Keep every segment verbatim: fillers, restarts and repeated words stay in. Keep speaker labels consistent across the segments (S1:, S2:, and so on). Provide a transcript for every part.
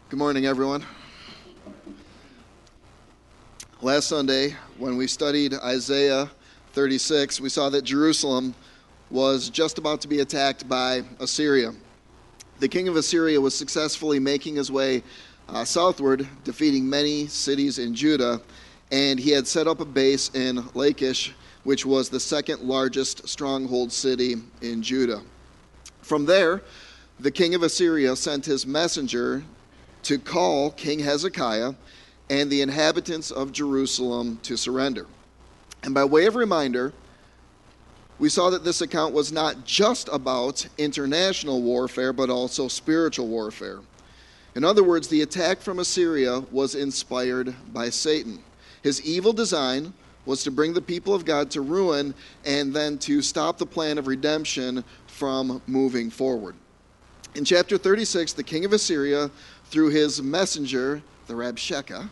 S1: Good morning, everyone. Last Sunday, when we studied Isaiah thirty-six, we saw that Jerusalem was just about to be attacked by Assyria. The king of Assyria was successfully making his way uh, southward, defeating many cities in Judah, and he had set up a base in Lachish, which was the second largest stronghold city in Judah. From there, the king of Assyria sent his messenger to call King Hezekiah and the inhabitants of Jerusalem to surrender. And by way of reminder, we saw that this account was not just about international warfare, but also spiritual warfare. In other words, the attack from Assyria was inspired by Satan. His evil design was to bring the people of God to ruin and then to stop the plan of redemption from moving forward. In chapter thirty-six, the king of Assyria, through his messenger, the Rabshakeh,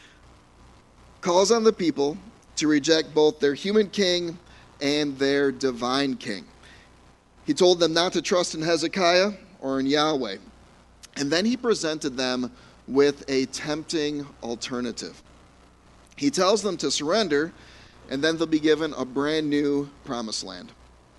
S1: calls on the people to reject both their human king and their divine king. He told them not to trust in Hezekiah or in Yahweh. And then he presented them with a tempting alternative. He tells them to surrender, and then they'll be given a brand new promised land.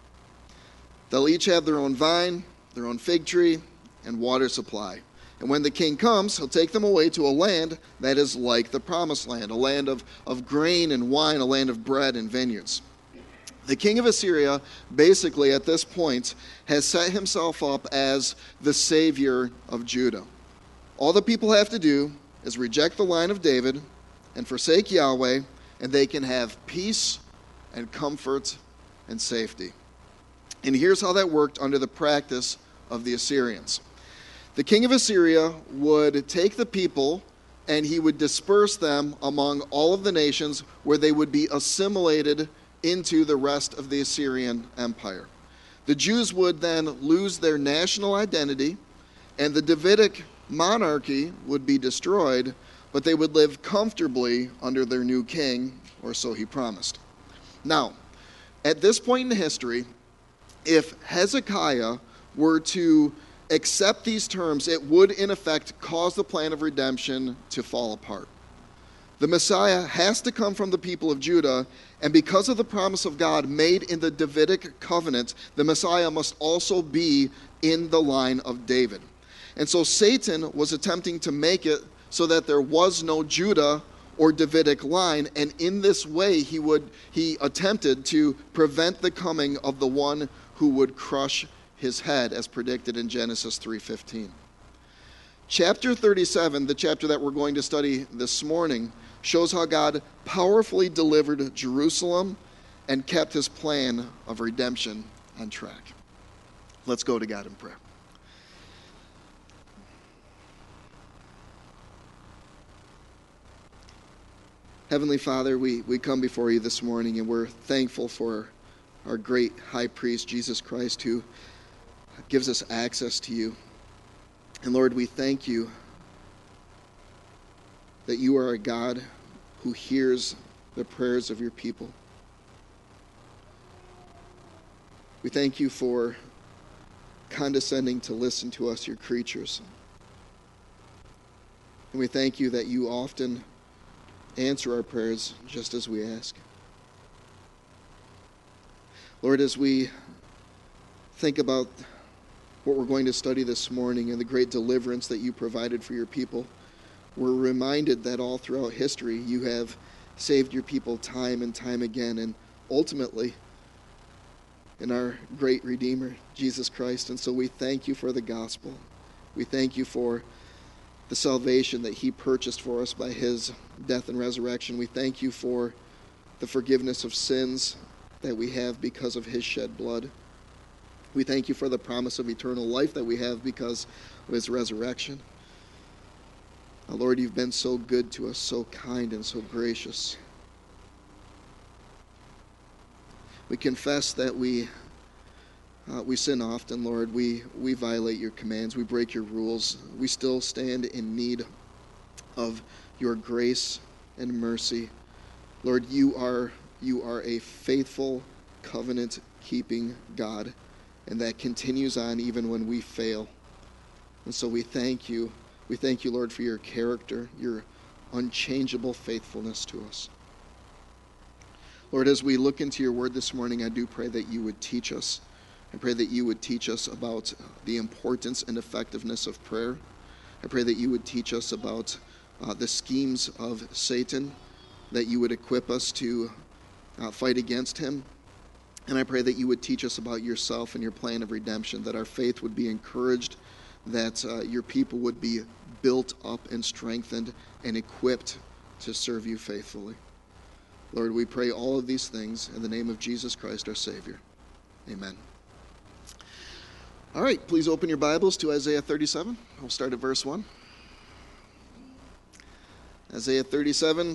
S1: They'll each have their own vine, their own fig tree, and water supply. And when the king comes, he'll take them away to a land that is like the promised land, a land of, of grain and wine, a land of bread and vineyards. The king of Assyria, basically at this point, has set himself up as the savior of Judah. All the people have to do is reject the line of David and forsake Yahweh, and they can have peace and comfort and safety. And here's how that worked under the practice of the Assyrians. The king of Assyria would take the people and he would disperse them among all of the nations where they would be assimilated into the rest of the Assyrian Empire. The Jews would then lose their national identity, and the Davidic monarchy would be destroyed, but they would live comfortably under their new king, or so he promised. Now, at this point in history, if Hezekiah were to accept these terms, it would in effect cause the plan of redemption to fall apart. The Messiah has to come from the people of Judah, and because of the promise of God made in the Davidic covenant, the Messiah must also be in the line of David. And so Satan was attempting to make it so that there was no Judah or Davidic line, and in this way he would he attempted to prevent the coming of the one who would crush his head, as predicted in Genesis three fifteen. Chapter thirty-seven, the chapter that we're going to study this morning, shows how God powerfully delivered Jerusalem and kept his plan of redemption on track. Let's go to God in prayer. Heavenly Father, we, we come before you this morning, and we're thankful for our great high priest, Jesus Christ, who gives us access to you. And Lord, we thank you that you are a God who hears the prayers of your people. We thank you for condescending to listen to us, your creatures. And we thank you that you often answer our prayers just as we ask. Lord, as we think about what we're going to study this morning and the great deliverance that you provided for your people, we're reminded that all throughout history you have saved your people time and time again, and ultimately in our great Redeemer, Jesus Christ. And so we thank you for the gospel. We thank you for the salvation that he purchased for us by his death and resurrection. We thank you for the forgiveness of sins that we have because of his shed blood. We thank you for the promise of eternal life that we have because of his resurrection. Oh, Lord, you've been so good to us, so kind and so gracious. We confess that we uh, we sin often, Lord. We, we violate your commands. We break your rules. We still stand in need of your grace and mercy. Lord, you are you are a faithful, covenant-keeping God, and that continues on even when we fail. And so we thank you We thank you, Lord, for your character, your unchangeable faithfulness to us. Lord, as we look into your word this morning, I do pray that you would teach us. I pray that you would teach us about the importance and effectiveness of prayer. I pray that you would teach us about uh, the schemes of Satan, that you would equip us to uh, fight against him. And I pray that you would teach us about yourself and your plan of redemption, that our faith would be encouraged, that uh, your people would be built up and strengthened and equipped to serve you faithfully. Lord, we pray all of these things in the name of Jesus Christ, our Savior. Amen. All right, please open your Bibles to Isaiah thirty-seven. We'll start at verse one. Isaiah thirty-seven,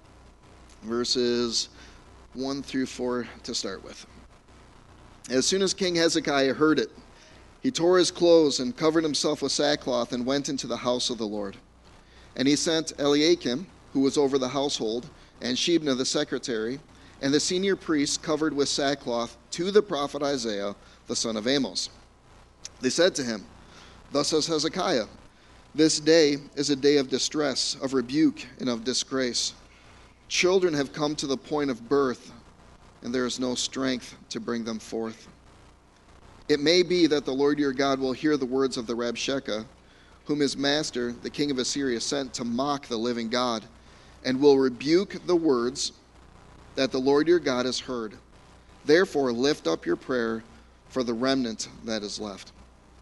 S1: verses one through four to start with. As soon as King Hezekiah heard it, he tore his clothes and covered himself with sackcloth and went into the house of the Lord. And he sent Eliakim, who was over the household, and Shebna the secretary, and the senior priests covered with sackcloth to the prophet Isaiah, the son of Amos. They said to him, "Thus says Hezekiah, this day is a day of distress, of rebuke, and of disgrace. Children have come to the point of birth, and there is no strength to bring them forth. It may be that the Lord your God will hear the words of the Rabshakeh, whom his master, the king of Assyria, sent to mock the living God, and will rebuke the words that the Lord your God has heard. Therefore lift up your prayer for the remnant that is left."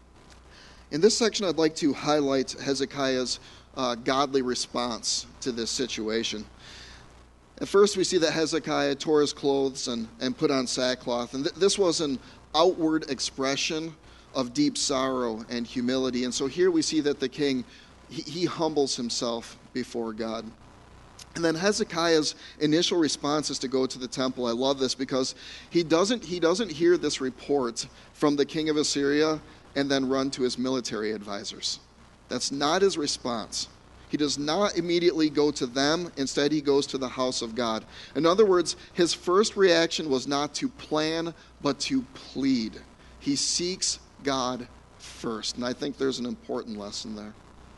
S1: In this section, I'd like to highlight Hezekiah's uh, godly response to this situation. At first, we see that Hezekiah tore his clothes and, and put on sackcloth. And th- this was an outward expression of deep sorrow and humility. And so here we see that the king, he, he humbles himself before God. And then Hezekiah's initial response is to go to the temple. I love this because he doesn't, he doesn't hear this report from the king of Assyria and then run to his military advisors. That's not his response. He does not immediately go to them. Instead, he goes to the house of God. In other words, his first reaction was not to plan, but to plead. He seeks God first. And I think there's an important lesson there.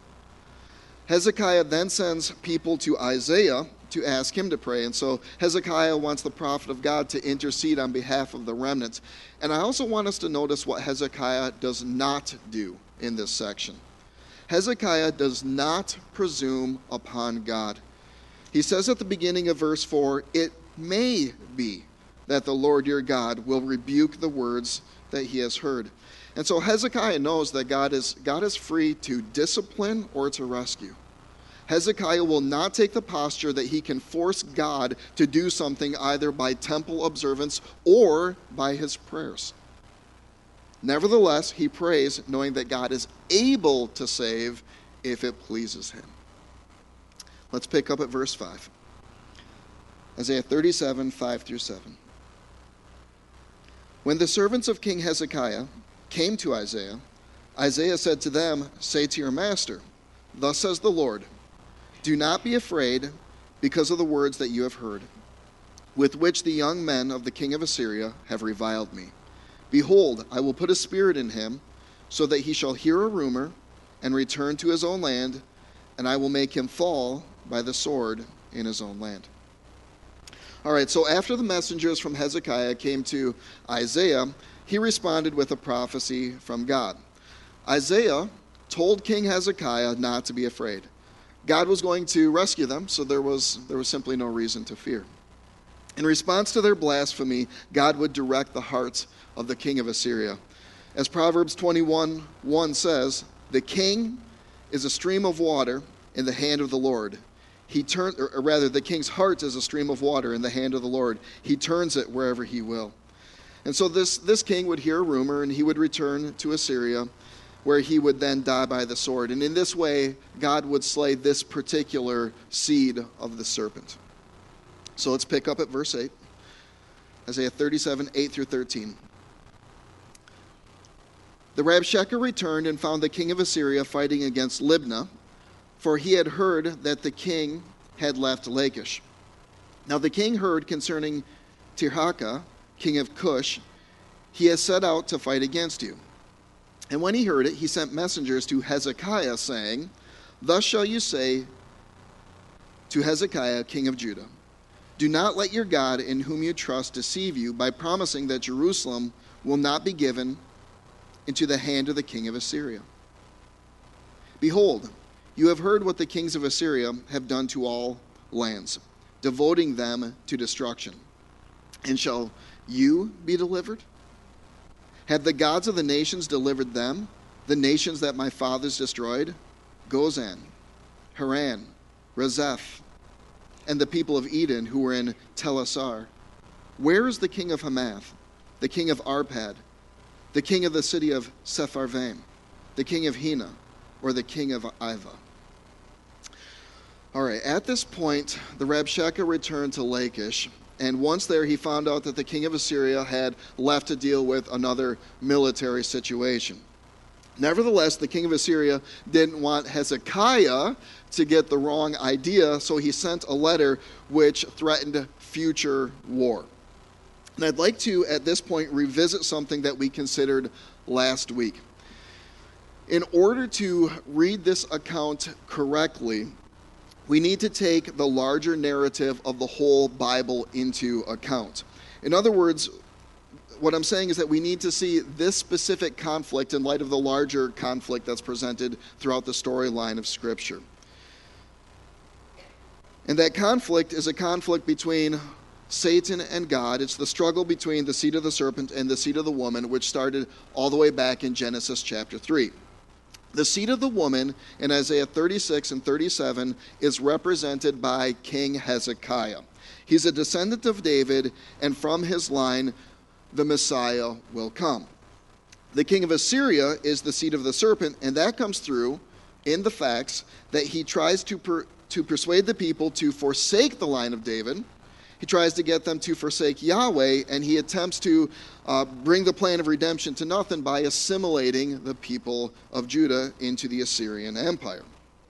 S1: Hezekiah then sends people to Isaiah to ask him to pray. And so Hezekiah wants the prophet of God to intercede on behalf of the remnant. And I also want us to notice what Hezekiah does not do in this section. Hezekiah does not presume upon God. He says at the beginning of verse four, "It may be that the Lord your God will rebuke the words that he has heard." And so Hezekiah knows that God is, God is free to discipline or to rescue. Hezekiah will not take the posture that he can force God to do something either by temple observance or by his prayers. Nevertheless, he prays knowing that God is able to save if it pleases him. Let's pick up at verse five. Isaiah thirty-seven, five through seven. When the servants of King Hezekiah came to Isaiah, Isaiah said to them, "Say to your master, thus says the Lord, do not be afraid because of the words that you have heard, with which the young men of the king of Assyria have reviled me. Behold, I will put a spirit in him, so that he shall hear a rumor and return to his own land, and I will make him fall by the sword in his own land." All right, so after the messengers from Hezekiah came to Isaiah, he responded with a prophecy from God. Isaiah told King Hezekiah not to be afraid. God was going to rescue them, so there was, there was simply no reason to fear. In response to their blasphemy, God would direct the hearts of the king of Assyria. As Proverbs twenty-one one says, "The king is a stream of water in the hand of the Lord. He turns, or rather, the king's heart is a stream of water in the hand of the Lord. He turns it wherever he will." And so this, this king would hear a rumor, and he would return to Assyria, where he would then die by the sword. And in this way, God would slay this particular seed of the serpent. So let's pick up at verse eight. Isaiah thirty-seven, eight through thirteen. The Rabshakeh returned and found the king of Assyria fighting against Libnah, for he had heard that the king had left Lachish. Now the king heard concerning Tirhakah, king of Cush, he has set out to fight against you. And when he heard it, he sent messengers to Hezekiah, saying, Thus shall you say to Hezekiah, king of Judah, do not let your God in whom you trust deceive you by promising that Jerusalem will not be given into the hand of the king of Assyria. Behold, you have heard what the kings of Assyria have done to all lands, devoting them to destruction. And shall you be delivered? Have the gods of the nations delivered them, the nations that my fathers destroyed? Gozan, Haran, Rezeph, and the people of Eden who were in Telassar. Where is the king of Hamath, the king of Arpad, the king of the city of Sepharvaim, the king of Hena, or the king of Iva? All right, at this point, the Rabshakeh returned to Lachish, and once there he found out that the king of Assyria had left to deal with another military situation. Nevertheless, the king of Assyria didn't want Hezekiah to get the wrong idea, so he sent a letter which threatened future war. And I'd like to, at this point, revisit something that we considered last week. In order to read this account correctly, we need to take the larger narrative of the whole Bible into account. In other words, what I'm saying is that we need to see this specific conflict in light of the larger conflict that's presented throughout the storyline of Scripture. And that conflict is a conflict between Satan and God. It's the struggle between the seed of the serpent and the seed of the woman, which started all the way back in Genesis chapter three. The seed of the woman in Isaiah thirty-six and thirty-seven is represented by King Hezekiah. He's a descendant of David, and from his line, the Messiah will come. The king of Assyria is the seed of the serpent, and that comes through in the facts that he tries to, per, to persuade the people to forsake the line of David. He tries to get them to forsake Yahweh, and he attempts to uh, bring the plan of redemption to nothing by assimilating the people of Judah into the Assyrian Empire.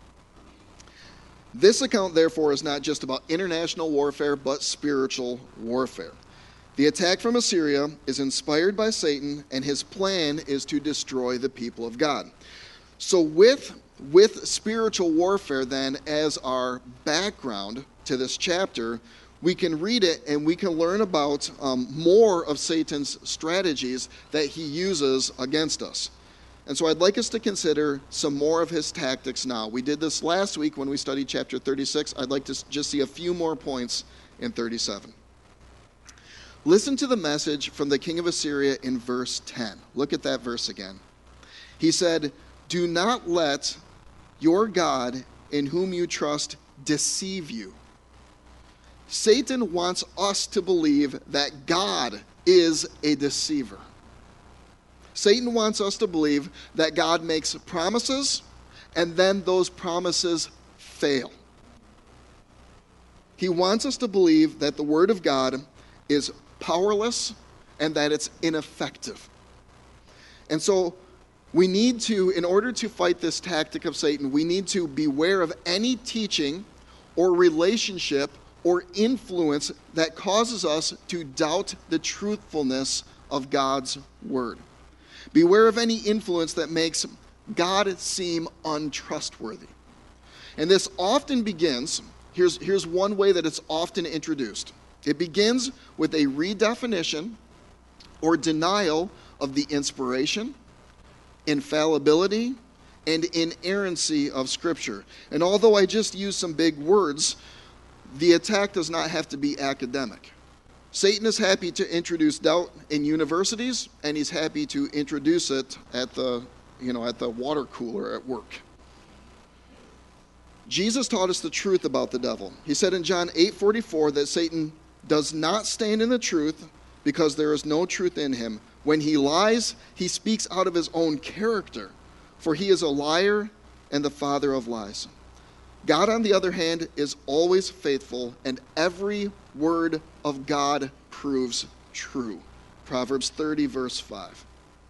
S1: This account, therefore, is not just about international warfare, but spiritual warfare. The attack from Assyria is inspired by Satan, and his plan is to destroy the people of God. So with, with spiritual warfare, then, as our background to this chapter, we can read it and we can learn about um, more of Satan's strategies that he uses against us. And so I'd like us to consider some more of his tactics now. We did this last week when we studied chapter thirty-six. I'd like to just see a few more points in thirty-seven. Listen to the message from the king of Assyria in verse ten. Look at that verse again. He said, "Do not let your God in whom you trust deceive you." Satan wants us to believe that God is a deceiver. Satan wants us to believe that God makes promises and then those promises fail. He wants us to believe that the Word of God is powerless and that it's ineffective. And so we need to, in order to fight this tactic of Satan, we need to beware of any teaching or relationship or influence that causes us to doubt the truthfulness of God's Word. Beware of any influence that makes God seem untrustworthy. And this often begins, here's, here's one way that it's often introduced. It begins with a redefinition or denial of the inspiration, infallibility, and inerrancy of Scripture. And although I just used some big words, the attack does not have to be academic. Satan is happy to introduce doubt in universities, and he's happy to introduce it at the, you know, at the water cooler at work. Jesus taught us the truth about the devil. He said in John eight forty-four that Satan does not stand in the truth because there is no truth in him. When he lies, he speaks out of his own character, for he is a liar and the father of lies. God, on the other hand, is always faithful, and every word of God proves true. Proverbs thirty, verse five.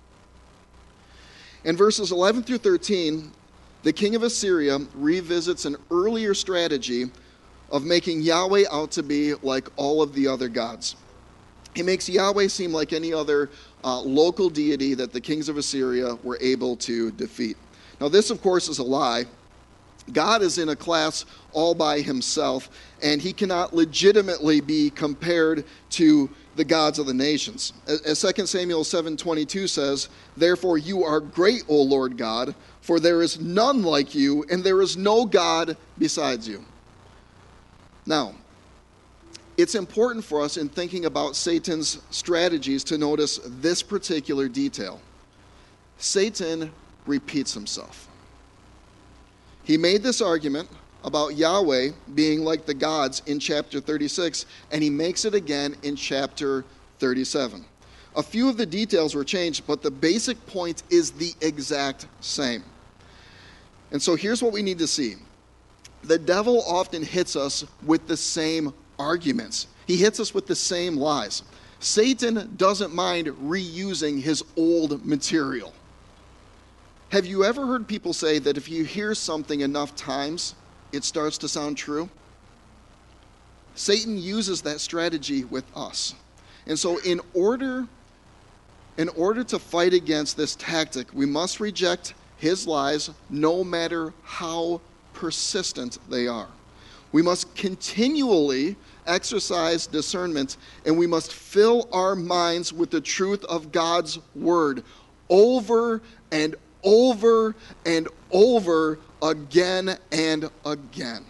S1: In verses eleven through thirteen, the king of Assyria revisits an earlier strategy of making Yahweh out to be like all of the other gods. He makes Yahweh seem like any other uh, local deity that the kings of Assyria were able to defeat. Now, this, of course, is a lie. God is in a class all by himself, and he cannot legitimately be compared to the gods of the nations. As Second Samuel seven twenty-two says, "Therefore you are great, O Lord God, for there is none like you, and there is no God besides you." Now, it's important for us in thinking about Satan's strategies to notice this particular detail. Satan repeats himself. He made this argument about Yahweh being like the gods in chapter thirty-six, and he makes it again in chapter thirty-seven. A few of the details were changed, but the basic point is the exact same. And so here's what we need to see. The devil often hits us with the same arguments. He hits us with the same lies. Satan doesn't mind reusing his old material. Have you ever heard people say that if you hear something enough times, it starts to sound true? Satan uses that strategy with us. And so in order, in order to fight against this tactic, we must reject his lies no matter how persistent they are. We must continually exercise discernment, and we must fill our minds with the truth of God's word over and over and over again and again.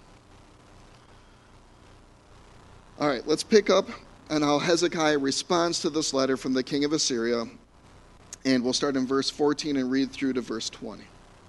S1: All right, let's pick up on how Hezekiah responds to this letter from the king of Assyria, and we'll start in verse fourteen and read through to verse twenty.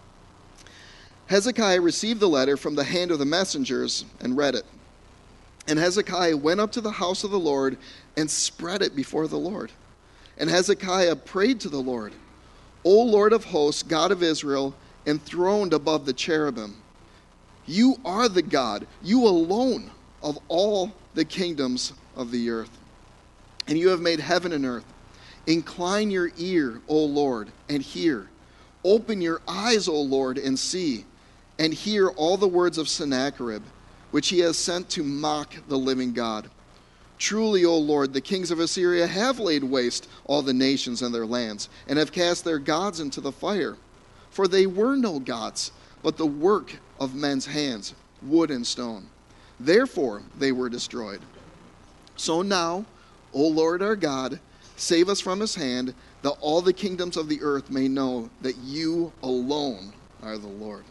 S1: Hezekiah received the letter from the hand of the messengers and read it. And Hezekiah went up to the house of the Lord and spread it before the Lord. And Hezekiah prayed to the Lord, "O Lord of hosts, God of Israel, enthroned above the cherubim, you are the God, you alone of all the kingdoms of the earth. And you have made heaven and earth. Incline your ear, O Lord, and hear. Open your eyes, O Lord, and see, and hear all the words of Sennacherib, which he has sent to mock the living God. Truly, O Lord, the kings of Assyria have laid waste all the nations and their lands, and have cast their gods into the fire. For they were no gods, but the work of men's hands, wood and stone. Therefore they were destroyed. So now, O Lord our God, save us from his hand, that all the kingdoms of the earth may know that you alone are the Lord."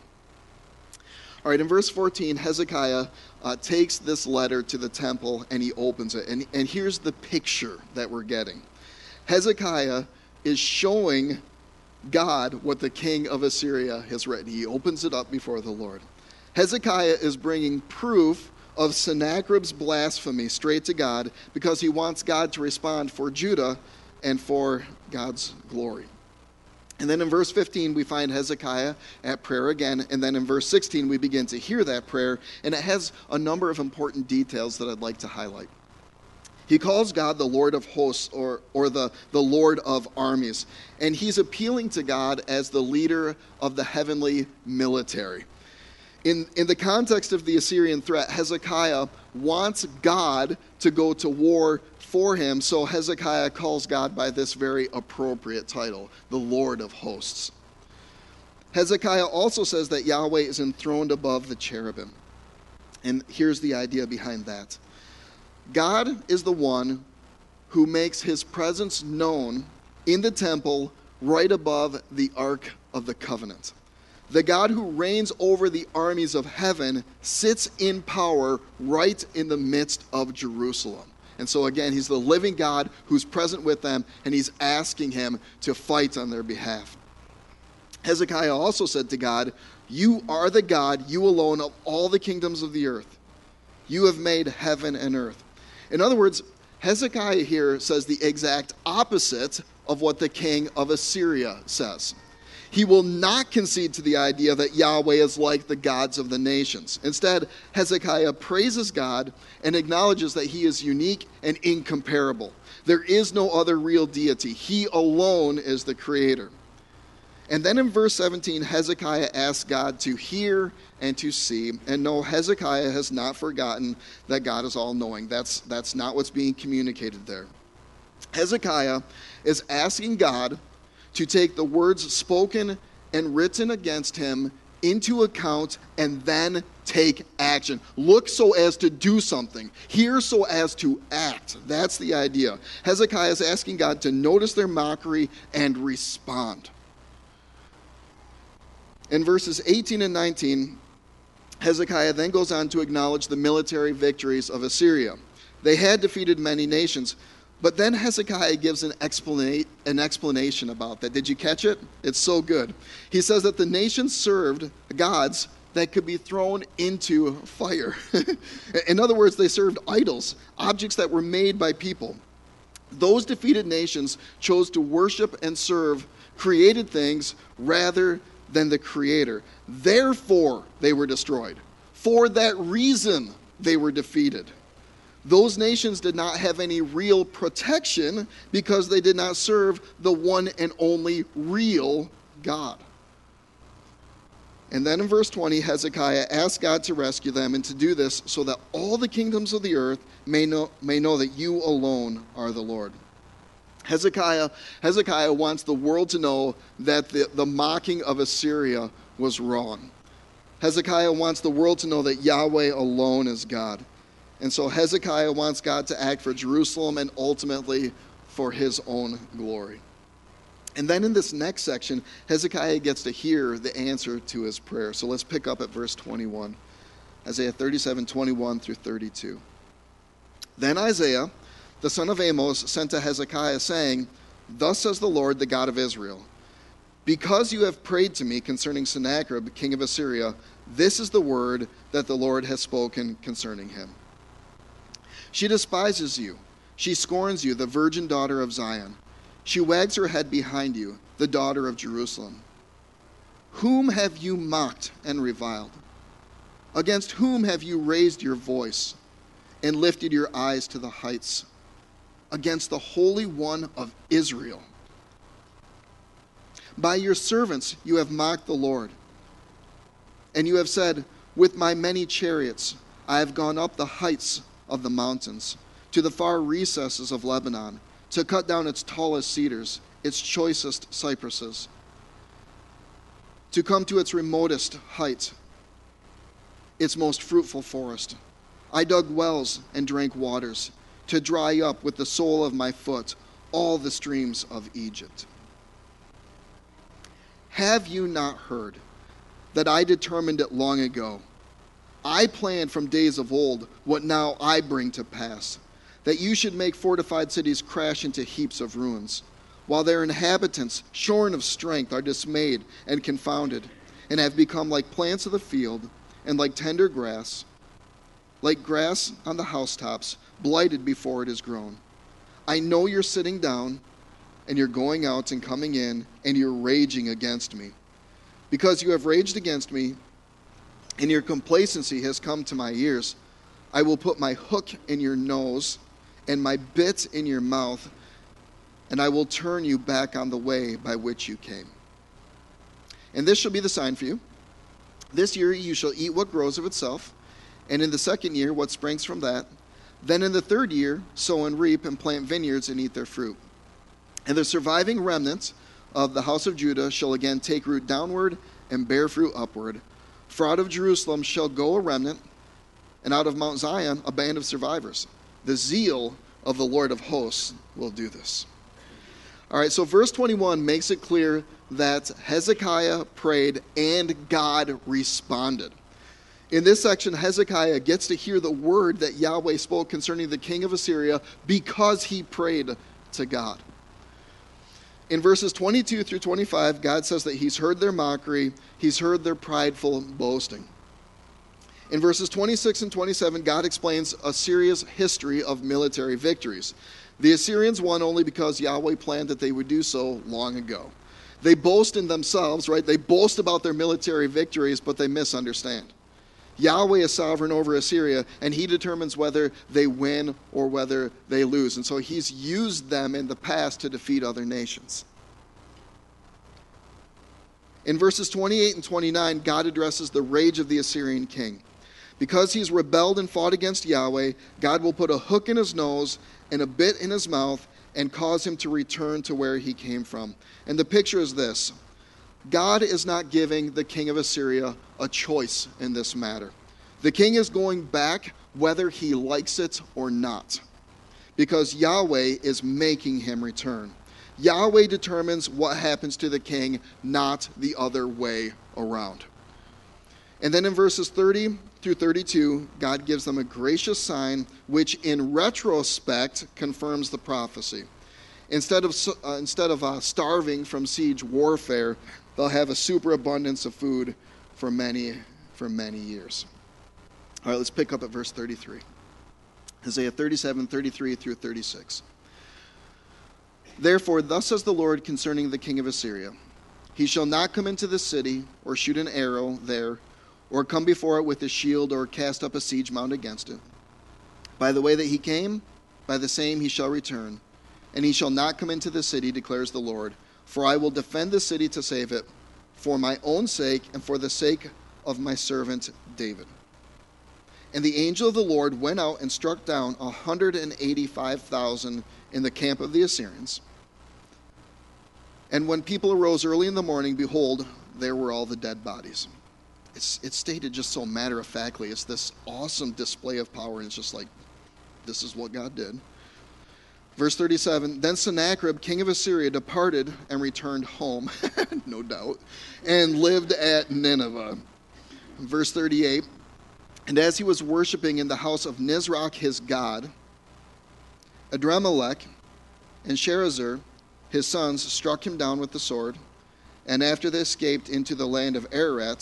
S1: All right, in verse fourteen, Hezekiah uh, takes this letter to the temple and he opens it. And, and here's the picture that we're getting. Hezekiah is showing God what the king of Assyria has written. He opens it up before the Lord. Hezekiah is bringing proof of Sennacherib's blasphemy straight to God because he wants God to respond for Judah and for God's glory. And then in verse fifteen, we find Hezekiah at prayer again. And then in verse sixteen, we begin to hear that prayer. And it has a number of important details that I'd like to highlight. He calls God the Lord of hosts, or, or the, the Lord of armies. And he's appealing to God as the leader of the heavenly military. In, in the context of the Assyrian threat, Hezekiah wants God to go to war for him, so Hezekiah calls God by this very appropriate title, the Lord of hosts. Hezekiah also says that Yahweh is enthroned above the cherubim. And here's the idea behind that. God is the one who makes his presence known in the temple right above the Ark of the Covenant. The God who reigns over the armies of heaven sits in power right in the midst of Jerusalem. And so again, he's the living God who's present with them, and he's asking him to fight on their behalf. Hezekiah also said to God, "You are the God, you alone, of all the kingdoms of the earth. You have made heaven and earth." In other words, Hezekiah here says the exact opposite of what the king of Assyria says. He will not concede to the idea that Yahweh is like the gods of the nations. Instead, Hezekiah praises God and acknowledges that he is unique and incomparable. There is no other real deity. He alone is the creator. And then in verse seventeen, Hezekiah asks God to hear and to see. And no, Hezekiah has not forgotten that God is all-knowing. That's, that's not what's being communicated there. Hezekiah is asking God to take the words spoken and written against him into account and then take action. Look so as to do something. Hear so as to act. That's the idea. Hezekiah is asking God to notice their mockery and respond. In verses eighteen and nineteen, Hezekiah then goes on to acknowledge the military victories of Assyria. They had defeated many nations, but then Hezekiah gives an, explana- an explanation about that. Did you catch it? It's so good. He says that the nations served gods that could be thrown into fire. In other words, they served idols, objects that were made by people. Those defeated nations chose to worship and serve created things rather than the Creator. Therefore, they were destroyed. For that reason, they were defeated. Those nations did not have any real protection because they did not serve the one and only real God. And then in verse twenty, Hezekiah asked God to rescue them and to do this so that all the kingdoms of the earth may know, may know that you alone are the Lord. Hezekiah, Hezekiah wants the world to know that the, the mocking of Assyria was wrong. Hezekiah wants the world to know that Yahweh alone is God. And so Hezekiah wants God to act for Jerusalem and ultimately for his own glory. And then in this next section, Hezekiah gets to hear the answer to his prayer. So let's pick up at verse twenty-one. Isaiah thirty-seven, twenty-one through thirty-two. Then Isaiah, the son of Amos, sent to Hezekiah, saying, Thus says the Lord, the God of Israel, because you have prayed to me concerning Sennacherib, king of Assyria, this is the word that the Lord has spoken concerning him. She despises you. She scorns you, the virgin daughter of Zion. She wags her head behind you, the daughter of Jerusalem. Whom have you mocked and reviled? Against whom have you raised your voice and lifted your eyes to the heights? Against the Holy One of Israel. By your servants you have mocked the Lord. And you have said, With my many chariots I have gone up the heights of the mountains, to the far recesses of Lebanon, to cut down its tallest cedars, its choicest cypresses, to come to its remotest height, its most fruitful forest. I dug wells and drank waters, to dry up with the sole of my foot all the streams of Egypt. Have you not heard that I determined it long ago? I planned from days of old what now I bring to pass, that you should make fortified cities crash into heaps of ruins, while their inhabitants, shorn of strength, are dismayed and confounded, and have become like plants of the field, and like tender grass, like grass on the housetops, blighted before it is grown. I know you're sitting down, and you're going out and coming in, and you're raging against me. Because you have raged against me, and your complacency has come to my ears, I will put my hook in your nose and my bit in your mouth, and I will turn you back on the way by which you came. And this shall be the sign for you. This year you shall eat what grows of itself, and in the second year what springs from that. Then in the third year sow and reap and plant vineyards and eat their fruit. And the surviving remnant of the house of Judah shall again take root downward and bear fruit upward. For out of Jerusalem shall go a remnant, and out of Mount Zion a band of survivors. The zeal of the Lord of hosts will do this. All right, so verse twenty-one makes it clear that Hezekiah prayed and God responded. In this section, Hezekiah gets to hear the word that Yahweh spoke concerning the king of Assyria because he prayed to God. In verses twenty-two through twenty-five, God says that he's heard their mockery, he's heard their prideful boasting. In verses twenty-six and twenty-seven, God explains Assyria's history of military victories. The Assyrians won only because Yahweh planned that they would do so long ago. They boast in themselves, right? They boast about their military victories, but they misunderstand. Yahweh is sovereign over Assyria, and he determines whether they win or whether they lose. And so he's used them in the past to defeat other nations. In verses twenty-eight and twenty-nine, God addresses the rage of the Assyrian king. Because he's rebelled and fought against Yahweh, God will put a hook in his nose and a bit in his mouth and cause him to return to where he came from. And the picture is this. God is not giving the king of Assyria a choice in this matter. The king is going back whether he likes it or not, because Yahweh is making him return. Yahweh determines what happens to the king, not the other way around. And then in verses thirty through thirty-two, God gives them a gracious sign, which in retrospect confirms the prophecy. Instead of, uh, instead of uh, starving from siege warfare, they'll have a superabundance of food for many, for many years. All right, let's pick up at verse thirty-three. Isaiah thirty-seven, thirty-three through thirty-six. Therefore, thus says the Lord concerning the king of Assyria, he shall not come into the city, or shoot an arrow there, or come before it with a shield, or cast up a siege mound against it. By the way that he came, by the same he shall return, and he shall not come into the city, declares the Lord. For I will defend the city to save it, for my own sake and for the sake of my servant David. And the angel of the Lord went out and struck down one hundred eighty-five thousand in the camp of the Assyrians. And when people arose early in the morning, behold, there were all the dead bodies. It's, it's stated just so matter-of-factly. It's this awesome display of power, and it's just like, this is what God did. Verse thirty-seven, then Sennacherib, king of Assyria, departed and returned home, no doubt, and lived at Nineveh. Verse thirty-eight, and as he was worshiping in the house of Nisroch his god, Adremelech and Sharezer, his sons, struck him down with the sword, and after they escaped into the land of Ararat,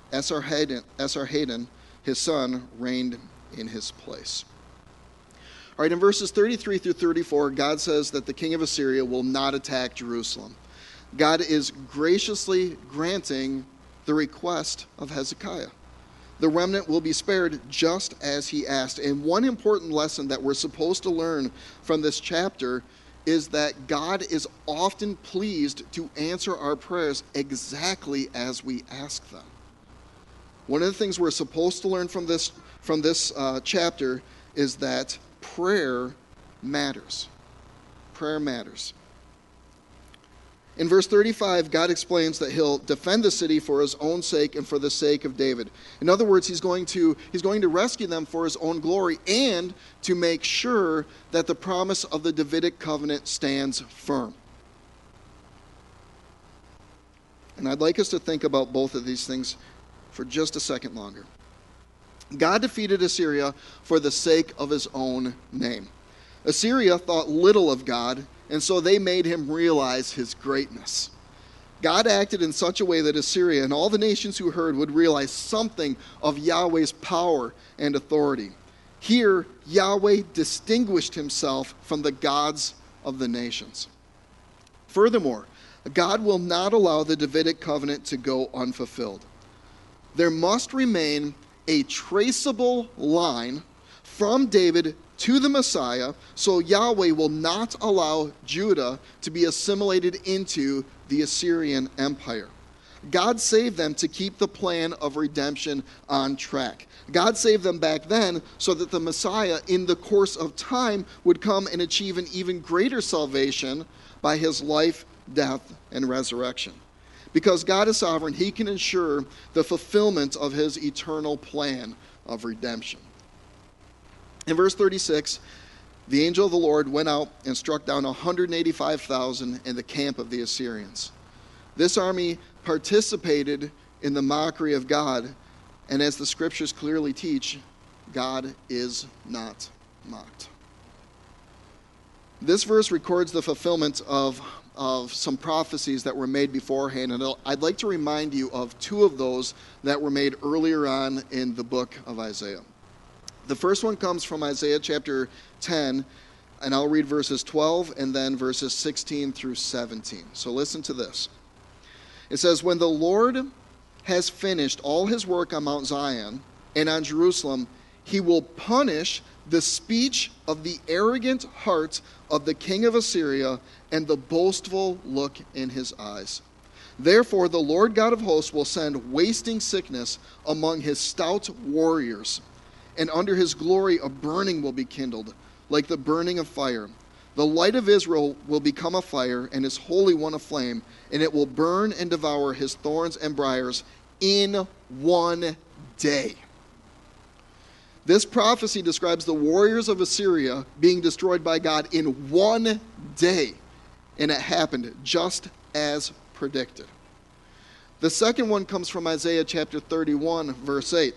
S1: Esarhaddon, his son, reigned in his place. All right, in verses thirty-three through thirty-four, God says that the king of Assyria will not attack Jerusalem. God is graciously granting the request of Hezekiah. The remnant will be spared just as he asked. And one important lesson that we're supposed to learn from this chapter is that God is often pleased to answer our prayers exactly as we ask them. One of the things we're supposed to learn from this, from this uh, chapter is that prayer matters. Prayer matters. In verse thirty-five, God explains that he'll defend the city for his own sake and for the sake of David. In other words, he's going to, he's going to rescue them for his own glory and to make sure that the promise of the Davidic covenant stands firm. And I'd like us to think about both of these things for just a second longer. God defeated Assyria for the sake of his own name. Assyria thought little of God, and so they made him realize his greatness. God acted in such a way that Assyria and all the nations who heard would realize something of Yahweh's power and authority. Here, Yahweh distinguished himself from the gods of the nations. Furthermore, God will not allow the Davidic covenant to go unfulfilled. There must remain a traceable line from David to the Messiah, so Yahweh will not allow Judah to be assimilated into the Assyrian Empire. God saved them to keep the plan of redemption on track. God saved them back then so that the Messiah, in the course of time, would come and achieve an even greater salvation by his life, death, and resurrection. Because God is sovereign, he can ensure the fulfillment of his eternal plan of redemption. In verse thirty-six, the angel of the Lord went out and struck down one hundred eighty-five thousand in the camp of the Assyrians. This army participated in the mockery of God, and as the scriptures clearly teach, God is not mocked. This verse records the fulfillment of, of some prophecies that were made beforehand, and I'd like to remind you of two of those that were made earlier on in the book of Isaiah. The first one comes from Isaiah chapter ten, and I'll read verses twelve and then verses sixteen through seventeen. So listen to this. It says, when the Lord has finished all his work on Mount Zion and on Jerusalem, he will punish the speech of the arrogant heart of the king of Assyria and the boastful look in his eyes. Therefore, the Lord God of hosts will send wasting sickness among his stout warriors, and under his glory a burning will be kindled, like the burning of fire. The light of Israel will become a fire, and his Holy One a flame, and it will burn and devour his thorns and briars in one day. This prophecy describes the warriors of Assyria being destroyed by God in one day, and it happened just as predicted. The second one comes from Isaiah chapter thirty-one, verse eight.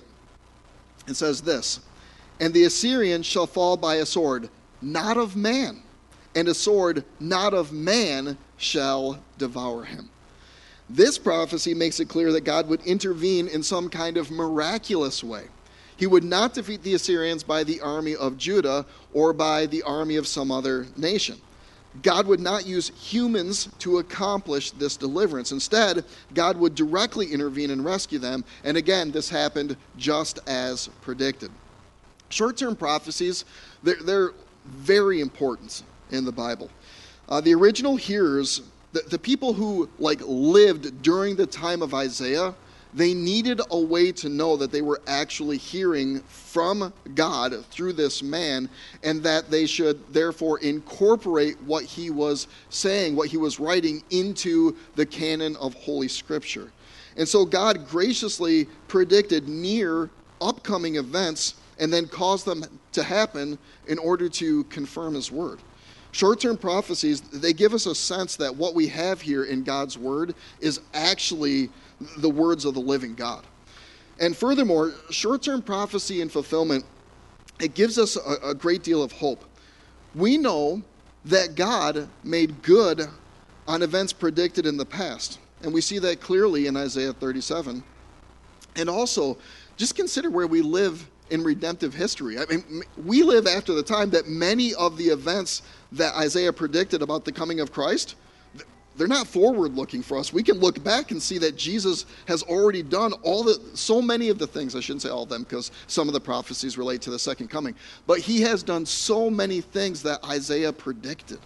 S1: It says this, "And the Assyrian shall fall by a sword, not of man, and a sword not of man shall devour him." This prophecy makes it clear that God would intervene in some kind of miraculous way. He would not defeat the Assyrians by the army of Judah or by the army of some other nation. God would not use humans to accomplish this deliverance. Instead, God would directly intervene and rescue them. And again, this happened just as predicted. Short-term prophecies, they're, they're very important in the Bible. Uh, the original hearers, the, the people who like lived during the time of Isaiah, they needed a way to know that they were actually hearing from God through this man, and that they should therefore incorporate what he was saying, what he was writing, into the canon of Holy Scripture. And so God graciously predicted near upcoming events and then caused them to happen in order to confirm his word. Short-term prophecies, they give us a sense that what we have here in God's word is actually the words of the living God. And furthermore, short-term prophecy and fulfillment, it gives us a, a great deal of hope. We know that God made good on events predicted in the past, and we see that clearly in Isaiah thirty-seven. And also, just consider where we live in redemptive history. I mean, we live after the time that many of the events that Isaiah predicted about the coming of Christ, they're not forward-looking for us. We can look back and see that Jesus has already done all the, so many of the things. I shouldn't say all of them because some of the prophecies relate to the second coming. But he has done so many things that Isaiah predicted.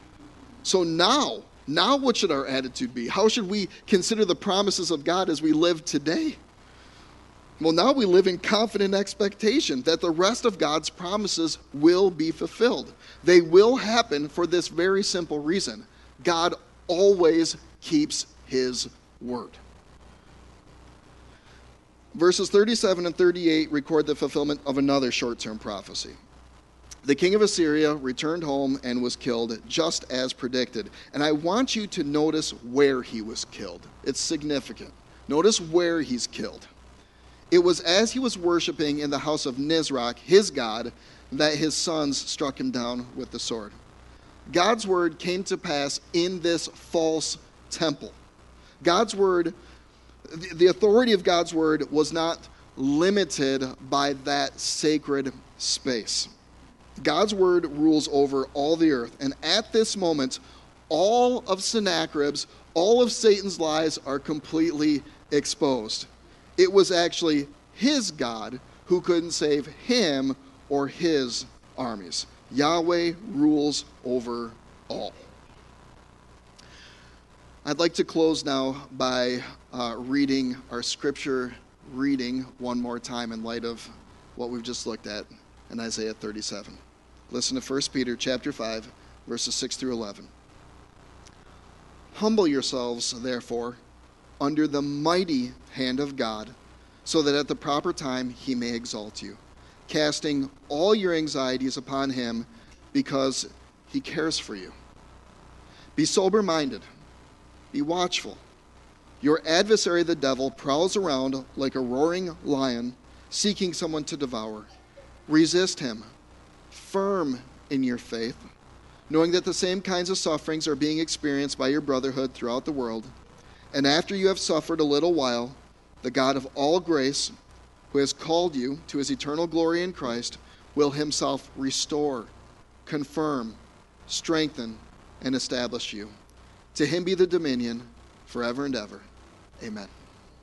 S1: So now, now what should our attitude be? How should we consider the promises of God as we live today? Well, now we live in confident expectation that the rest of God's promises will be fulfilled. They will happen for this very simple reason. God always keeps his word. Verses thirty-seven and thirty-eight record the fulfillment of another short-term prophecy. The king of Assyria returned home and was killed just as predicted. And I want you to notice where he was killed. It's significant. Notice where he's killed. It was as he was worshiping in the house of Nisroch, his god, that his sons struck him down with the sword. God's word came to pass in this false temple. God's word, the authority of God's word was not limited by that sacred space. God's word rules over all the earth. And at this moment, all of Sennacherib's, all of Satan's lies are completely exposed. It was actually his God who couldn't save him or his armies. Yahweh rules over all. I'd like to close now by uh, reading our scripture reading one more time in light of what we've just looked at in Isaiah thirty-seven. Listen to First Peter chapter five, verses six through eleven. Humble yourselves, therefore, under the mighty hand of God, so that at the proper time he may exalt you, casting all your anxieties upon him because he cares for you. Be sober-minded. Be watchful. Your adversary, the devil, prowls around like a roaring lion, seeking someone to devour. Resist him, firm in your faith, knowing that the same kinds of sufferings are being experienced by your brotherhood throughout the world. And after you have suffered a little while, the God of all grace, who has called you to his eternal glory in Christ, will himself restore, confirm, strengthen, and establish you. To him be the dominion forever and ever. Amen.